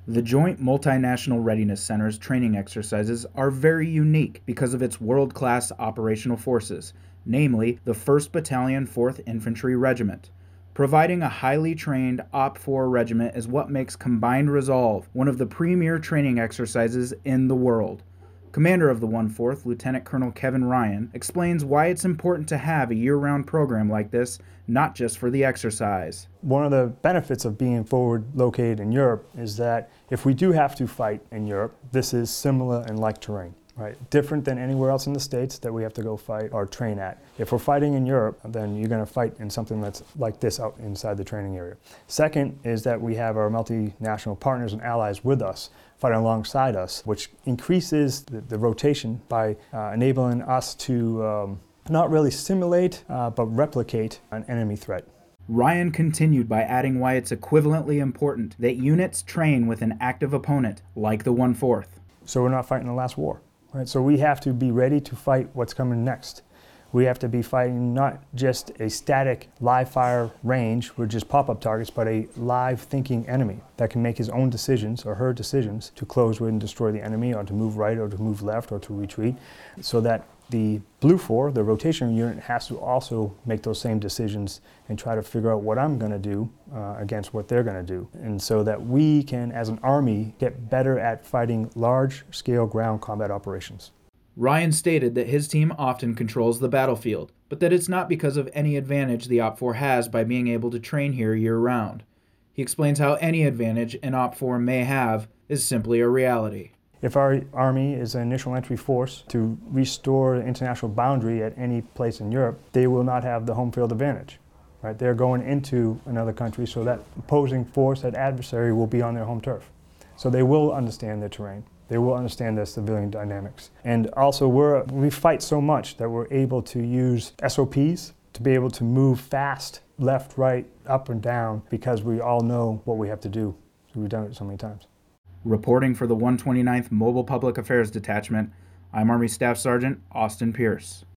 The Joint Multinational Readiness Center's training exercises are very unique because of its world-class operational forces, namely the 1st Battalion, 4th Infantry Regiment. Providing a highly trained OPFOR regiment is what makes Combined Resolve one of the premier training exercises in the world. Commander of the 1/4th, Lieutenant Colonel Kevin Ryan, explains why it's important to have a year-round program like this, not just for the exercise. One of the benefits of being forward located in Europe is that if we do have to fight in Europe, this is similar and like terrain. Right, different than anywhere else in the States that we have to go fight or train at. If we're fighting in Europe, then you're going to fight in something that's like this out inside the training area. Second is that we have our multinational partners and allies with us, fighting alongside us, which increases the rotation by enabling us to not really simulate, but replicate an enemy threat. Ryan continued by adding why it's equivalently important that units train with an active opponent, like the 1/4th. So we're not fighting the last war. Right, so we have to be ready to fight what's coming next. We have to be fighting not just a static live fire range with just pop-up targets, but a live thinking enemy that can make his own decisions or her decisions to close with and destroy the enemy, or to move right or to move left or to retreat, so that the Blue 4, the rotation unit, has to also make those same decisions and try to figure out what I'm going to do against what they're going to do. And so that we can, as an army, get better at fighting large-scale ground combat operations. Ryan stated that his team often controls the battlefield, but that it's not because of any advantage the OPFOR has by being able to train here year-round. He explains how any advantage an OPFOR may have is simply a reality. If our army is an initial entry force to restore the international boundary at any place in Europe, they will not have the home field advantage. Right? They're going into another country, so that opposing force, that adversary, will be on their home turf. So they will understand their terrain. They will understand their civilian dynamics. And also, we fight so much that we're able to use SOPs to be able to move fast, left, right, up and down, because we all know what we have to do. So we've done it so many times. Reporting for the 129th Mobile Public Affairs Detachment, I'm Army Staff Sergeant Austin Pierce.